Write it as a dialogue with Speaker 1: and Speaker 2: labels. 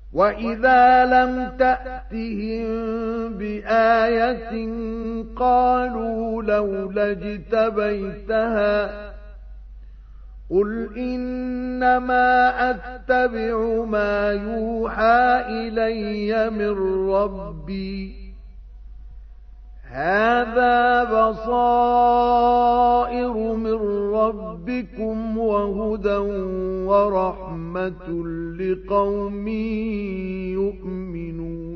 Speaker 1: وَإِذَا لَمْ تَأْتِهِم بِآيَةٍ قَالُوا لَوْلَا اجْتَبَيْتَهَا قُلْ إِنَّمَا أَتَّبِعُ مَا يُوحَى إِلَيَّ مِن رَّبِّي هَذَا بَصَائِرُ مِن رَّبِّكُمْ وَهُدًى وَرَحْمَةٌ لِّقَوْمٍ يُؤْمِنُونَ